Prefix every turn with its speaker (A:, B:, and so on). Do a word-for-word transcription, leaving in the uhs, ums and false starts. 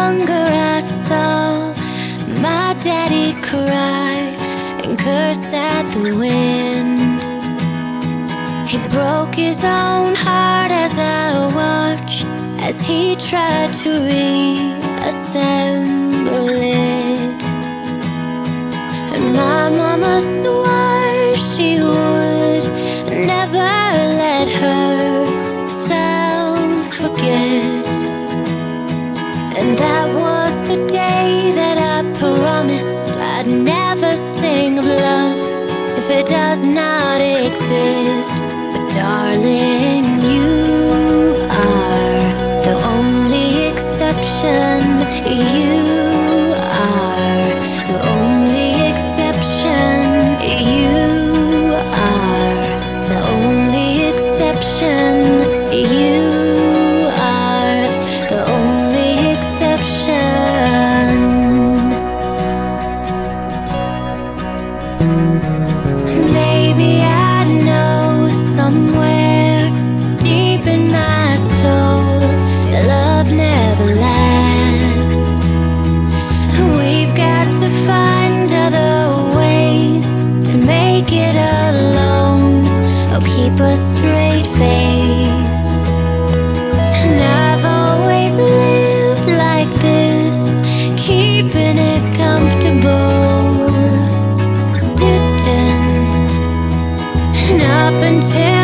A: younger, I saw my daddy cry and curse at the wind. He broke his own heart as I watched, as he tried to reassemble it. And my mama swore she would never let herself forget. And that was the day that I promised I'd never sing of love if it does not exist. But darling, you are the only exception. You are the only exception. You are the only exception. You are the only exception. Maybe I know somewhere deep in my soul that love never lasts. We've got to find other ways to make it alone, or keep a straight face. And I've always lived like this, keeping it comfortable distance. And up until